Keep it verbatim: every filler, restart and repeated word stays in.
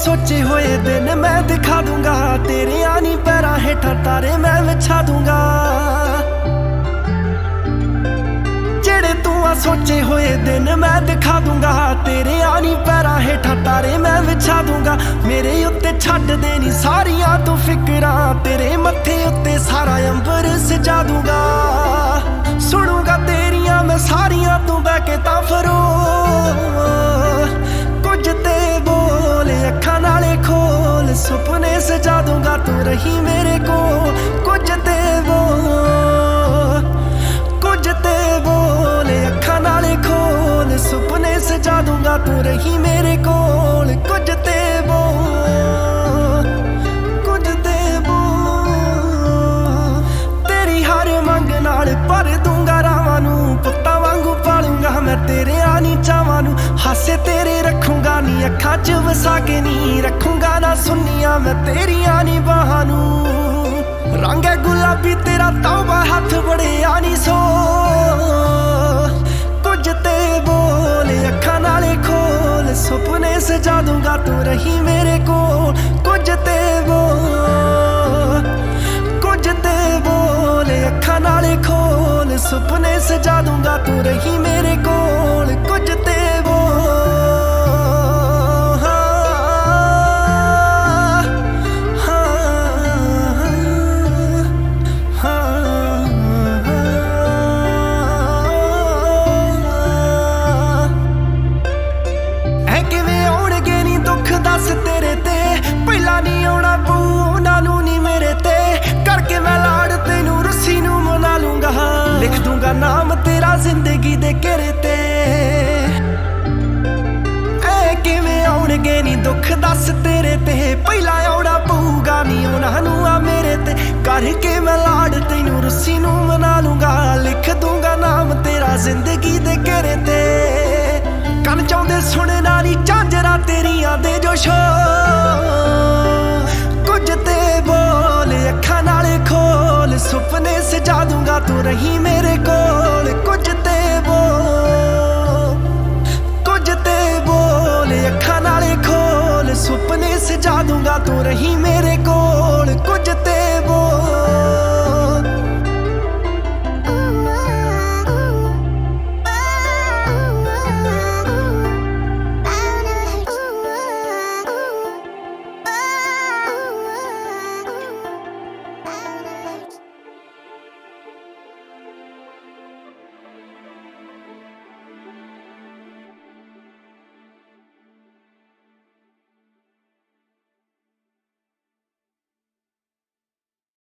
सोचे हुए दिन मैं दिखा दूंगा, तेरे आनी पैरा हेठा तारे मैं बिछा दूंगा। जेड़े तू आ सोचे हुए दिन मैं दिखा दूंगा, तेरे आनी पैरा हेठा तारे मैं बिछा दूंगा। मेरे उत्ते छड्ड देनी सारियां तू फिकरां, तेरे मत्थे उत्ते सारा अंबर सजा दूंगा। सुनूंगा तेरियां मैं सारियां तू बह के तां फरो, कुछ ते बोल अखां नाले खोल, सुपने सजा दूंगा तू रही मेरे को। कुछ ते बोल कुछ ते बोल अखां नाले खोल, सुपने सजा दूंगा तू रही मेरे कोल। कुछ ते बोल कुछ ते बोल, तेरी हर मंग नाल भर दूंगा रावां नूं, पुत्तां वांगू पालूंगा मैं तेरे आनी चावां नूं। हासे तेरे रखूंगा नी अखां च वसा के, नी रखूंगा ना सुनिया मैं तेरियां नी बाहां नूं। रंग है गुलाबी तेरा तौबा हाथ बड़े आनी सो, कुछ ते बोल अखां नाले खोल, सुपने सजा दूंगा तू रही मेरे कोल। कुछ ते बोल कुछ ते बोल अखां नाले खोल, सुपने सजा दूंगा तू रही मेरे कोल। कुछ ते बोल दस तेरे ते पहला नहीं आना पू नानू नी मेरे ते, करके मैं लाड़ तेनू रस्सी नू मना लूंगा। लिख दूंगा नाम तेरा जिंदगी दे घेरे ते, ऐ किवें आउणगे नी दुख दस तेरे ते, पहला आउणा पऊगा नी उन्हां नू आ मेरे ते। करके मैं लाड़ तेनू रस्सी नू मना लूंगा, लिख दूंगा नाम तेरा जिंदगी दे घेरे ते। कन चाहुंदे सुनना नी झांजरा तेरियां दे जो शोर, कुछ ते बोल अखां नाले खोल, सुपने सजा दूंगा तू रही मेरे कोल।